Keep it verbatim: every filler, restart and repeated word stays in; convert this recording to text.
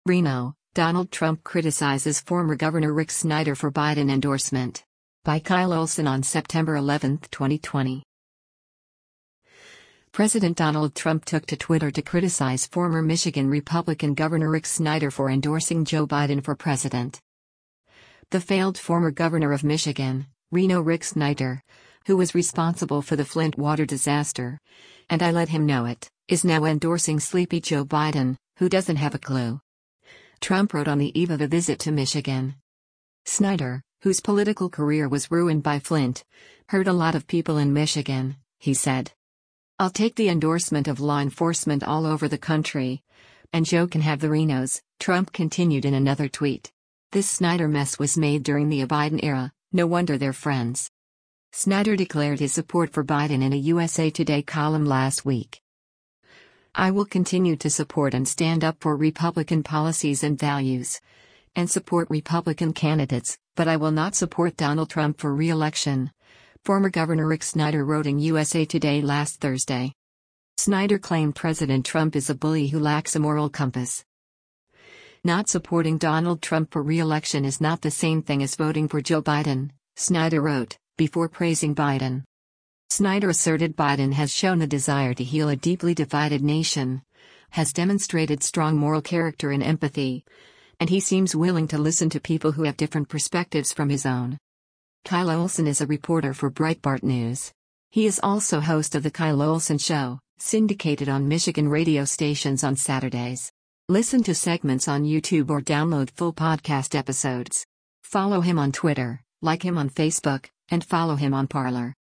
Reno, Donald Trump criticizes former Governor Rick Snyder for Biden endorsement. By Kyle Olson on September eleventh, twenty twenty. President Donald Trump took to Twitter to criticize former Michigan Republican Governor Rick Snyder for endorsing Joe Biden for president. The failed former governor of Michigan, Reno Rick Snyder, who was responsible for the Flint water disaster, and I let him know it, is now endorsing sleepy Joe Biden, who doesn't have a clue. Trump wrote on the eve of a visit to Michigan. Snyder, whose political career was ruined by Flint, hurt a lot of people in Michigan, he said. I'll take the endorsement of law enforcement all over the country. And Joe can have the Renos, Trump continued in another tweet. This Snyder mess was made during the Biden era, no wonder they're friends. Snyder declared his support for Biden in a U S A Today column last week. I will continue to support and stand up for Republican policies and values, and support Republican candidates, but I will not support Donald Trump for re-election, former Governor Rick Snyder wrote in U S A Today last Thursday. Snyder claimed President Trump is a bully who lacks a moral compass. Not supporting Donald Trump for re-election is not the same thing as voting for Joe Biden, Snyder wrote, before praising Biden. Snyder asserted Biden has shown a desire to heal a deeply divided nation, has demonstrated strong moral character and empathy, and he seems willing to listen to people who have different perspectives from his own. Kyle Olson is a reporter for Breitbart News. He is also host of The Kyle Olson Show, syndicated on Michigan radio stations on Saturdays. Listen to segments on YouTube or download full podcast episodes. Follow him on Twitter, like him on Facebook, and follow him on Parler.